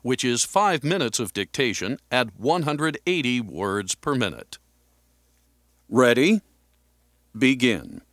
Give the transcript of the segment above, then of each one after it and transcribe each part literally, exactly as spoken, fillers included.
which is five minutes of dictation at one hundred eighty words per minute. Ready? Begin.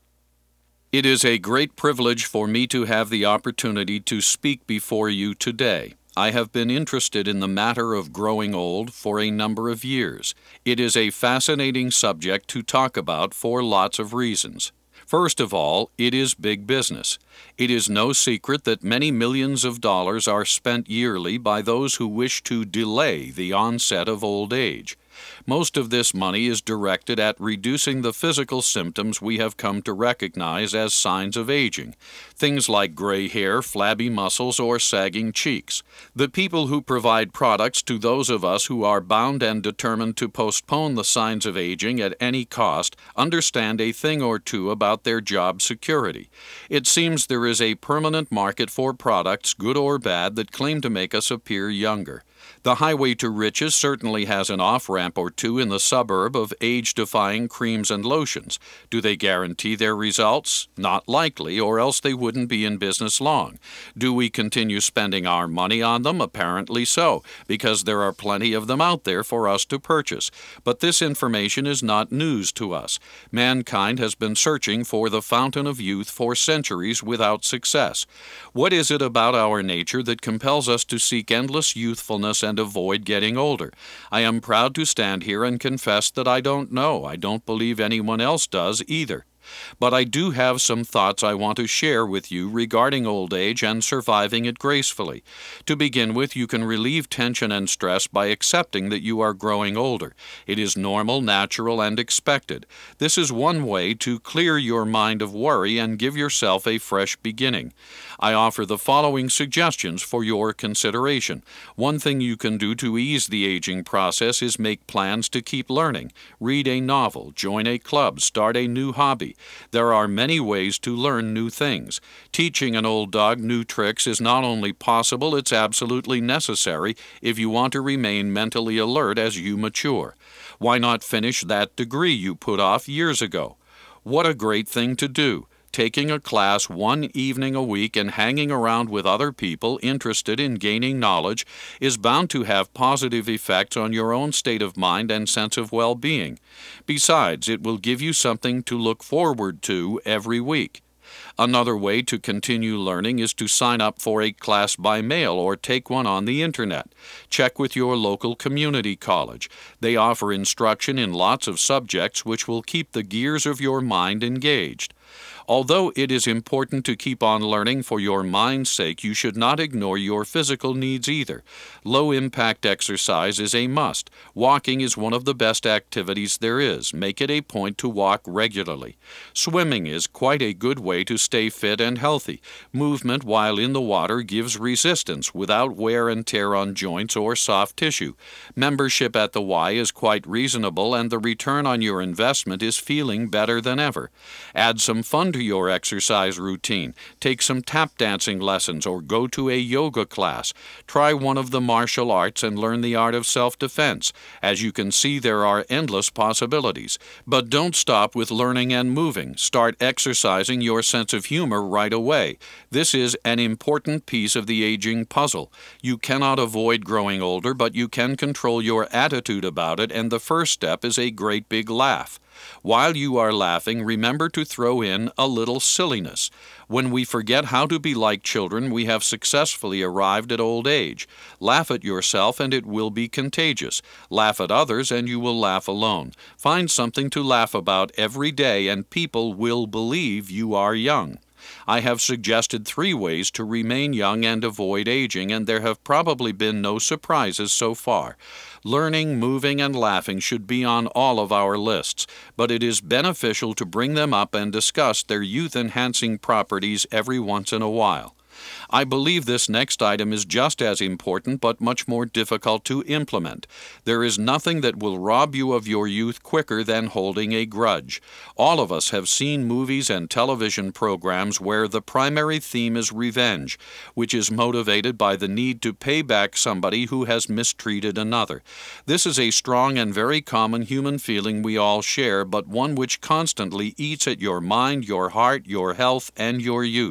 It is a great privilege for me to have the opportunity to speak before you today. I have been interested in the matter of growing old for a number of years. It is a fascinating subject to talk about for lots of reasons. First of all, it is big business. It is no secret that many millions of dollars are spent yearly by those who wish to delay the onset of old age. Most of this money is directed at reducing the physical symptoms we have come to recognize as signs of aging, things like gray hair, flabby muscles, or sagging cheeks. The people who provide products to those of us who are bound and determined to postpone the signs of aging at any cost understand a thing or two about their job security. It seems there is a permanent market for products, good or bad, that claim to make us appear younger. The highway to riches certainly has an off-ramp or two in the suburb of age-defying creams and lotions. Do they guarantee their results? Not likely, or else they wouldn't be in business long. Do we continue spending our money on them? Apparently so, because there are plenty of them out there for us to purchase. But this information is not news to us. Mankind has been searching for the fountain of youth for centuries without success. What is it about our nature that compels us to seek endless youthfulness and avoid getting older? I am proud to stand here and confess that I don't know. I don't believe anyone else does either. But I do have some thoughts I want to share with you regarding old age and surviving it gracefully. To begin with, you can relieve tension and stress by accepting that you are growing older. It is normal, natural, and expected. This is one way to clear your mind of worry and give yourself a fresh beginning. I offer the following suggestions for your consideration. One thing you can do to ease the aging process is make plans to keep learning. Read a novel, join a club, start a new hobby. There are many ways to learn new things. Teaching an old dog new tricks is not only possible, it's absolutely necessary if you want to remain mentally alert as you mature. Why not finish that degree you put off years ago? What a great thing to do! Taking a class one evening a week and hanging around with other people interested in gaining knowledge is bound to have positive effects on your own state of mind and sense of well-being. Besides, it will give you something to look forward to every week. Another way to continue learning is to sign up for a class by mail or take one on the Internet. Check with your local community college. They offer instruction in lots of subjects which will keep the gears of your mind engaged. Although it is important to keep on learning for your mind's sake, you should not ignore your physical needs either. Low-impact exercise is a must. Walking is one of the best activities there is. Make it a point to walk regularly. Swimming is quite a good way to stay fit and healthy. Movement while in the water gives resistance without wear and tear on joints or soft tissue. Membership at the Y is quite reasonable, and the return on your investment is feeling better than ever. Add some fun to your exercise routine. Take some tap dancing lessons or go to a yoga class. Try one of the martial arts and learn the art of self-defense. As you can see, there are endless possibilities. But don't stop with learning and moving. Start exercising your sense of humor right away. This is an important piece of the aging puzzle. You cannot avoid growing older, but you can control your attitude about it, and the first step is a great big laugh. While you are laughing, remember to throw in a little silliness. When we forget how to be like children, we have successfully arrived at old age. Laugh at yourself and it will be contagious. Laugh at others and you will laugh alone. Find something to laugh about every day and people will believe you are young. I have suggested three ways to remain young and avoid aging, and there have probably been no surprises so far. Learning, moving, and laughing should be on all of our lists, but it is beneficial to bring them up and discuss their youth-enhancing properties every once in a while. I believe this next item is just as important but much more difficult to implement. There is nothing that will rob you of your youth quicker than holding a grudge. All of us have seen movies and television programs where the primary theme is revenge, which is motivated by the need to pay back somebody who has mistreated another. This is a strong and very common human feeling we all share, but one which constantly eats at your mind, your heart, your health, and your youth.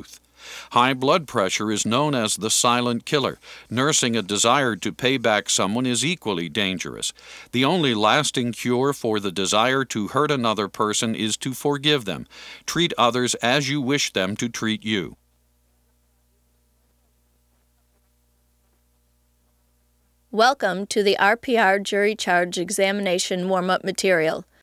High blood pressure is known as the silent killer. Nursing a desire to pay back someone is equally dangerous. The only lasting cure for the desire to hurt another person is to forgive them. Treat others as you wish them to treat you. Welcome to the R P R Jury Charge Examination Warm-Up Material.